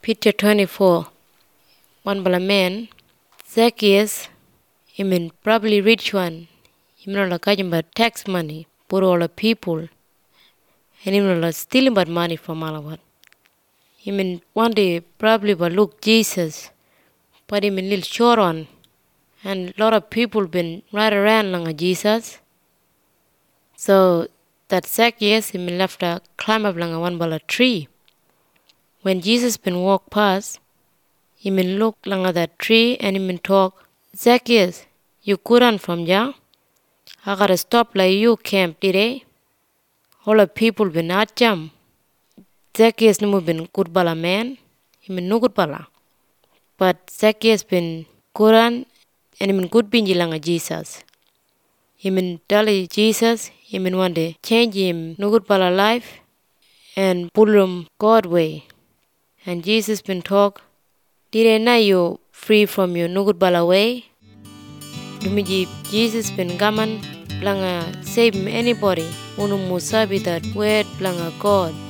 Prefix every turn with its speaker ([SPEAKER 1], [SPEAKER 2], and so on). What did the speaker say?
[SPEAKER 1] Picture 24. One bala man, Zacchaeus, probably rich one. Like catching about tax money, put all the people, and like stealing about money from all of it. One day probably but look Jesus, but little short on, and lot of people been right around like Jesus. So that Zacchaeus left a climb up like one bala tree. When Jesus been walk past, he look like that tree and he talk, Zacchaeus, you couldn't from ya? I gotta stop like you camp today. All the people been at jam. Zacchaeus no been good bala man. No good bala. But Zacchaeus been Quran and good binji langa Jesus. Tell Jesus, one day change him no good bala life and pull him God way. And Jesus been talk, did I you free from your no good bala way? Dumiji Jesus been gaman blanga save anybody. Unu musabi that word blanga God.